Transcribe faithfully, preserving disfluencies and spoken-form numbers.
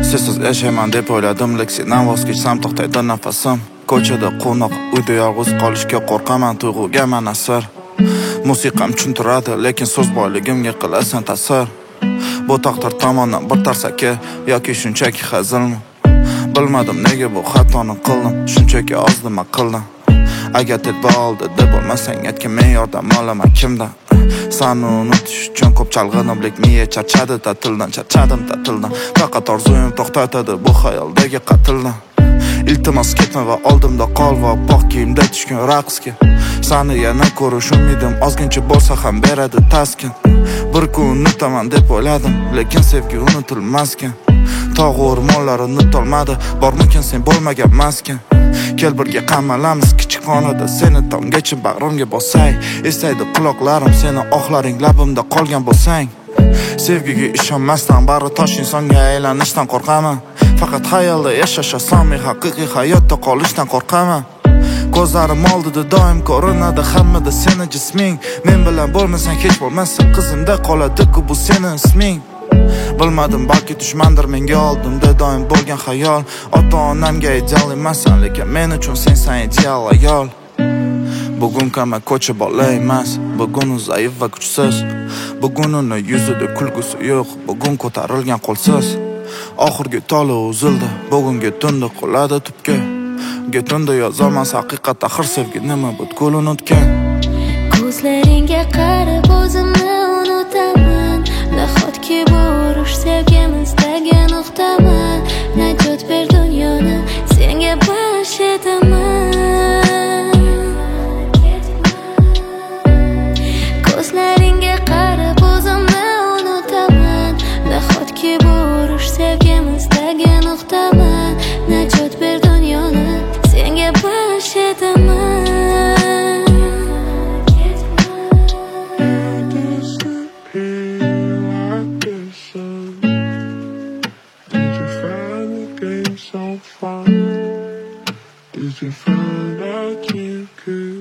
Sensiz yashayman deb o'yladim, lekin sendan voz kechsam to'xtaydi nafasim. Ko'chada quvnoq, uyda yolg'iz qolishga qo'rqaman, tuyg'uga man asir. Musiqam tushuntiradi, lekin so'z boyligimga qilasan ta'sir. Bu taqdir tomonidan bir tarsaki yoki shunchaki hazilmi? Bilmadim nega bu xatoni qildim, shunchaki ozdim aqldan. Agar tedbir oldi deb bo'lmasang aytgan, men yordam olaman kimdan? Sani unutish uchun ko'p chalg'idim, lekin miya charchadi ta'tildan, charchadim ta'tildan. Faqat orzuyim to'xtatadi bu xayoldagi qatldan. Iltimos ketma va oldimda qol va oq kiyimda tushgan raqsga. Sani yana ko'rish umidim ozgincha bo'lsa ham beradi taskin. Bir kun unutaman deb o'yladim, lekin sevgi unutilmaskan. Tog' o'rmonlari unutolmadi, bormikin sen bo'lmagan maskan. Kel birga qamalamiz kichik xonada, seni tomgacha bag'rimga bosay. Eslaydi quloqlarim seni ohlaring labimda qolgan bo'lsang. Sevgiga ishonmasdan bari tosh insonga aylanishdan qo'rqaman. Faqat xayolda yashash oson, men haqiqiy hayotda qolishdan qo'rqaman. Ko'zlarim oldida doim ko'rinadi hammada seni jisming. Men bilan bo'lmasang hech bo'lmasa qizimda qoladi-ku bu seni isming. Bilmadim, balki dushmandir menga oldimda doim bo'lgan xayol. Ota-onamga ideal emassan, lekin men uchun sensan ideal ayol. Bugun kama ko'cha bola emas, bugun zaif va kuchsiz. Bugun uni yuzida kulgusi yo'q, bugun ko'tarilgan qo'lsiz. Oxirgi toli uzildi, bugungi tunda qoladi tubga. Getunda yozamas haqiqat, axir sevgi nima butkul unutgan. Ko'zlaringga qarab o'zimni unutaman. Nahotki bu urush sevgimizdagi nuqtaman. Najot ber dunyoni senga bash etaman. Ko'zlaringga qarab o'zimni unutaman. Nahotki bu urush sevgimizdagi nuqtaman. Najot ber dunyoni senga bash etaman. So far, did you find out you could?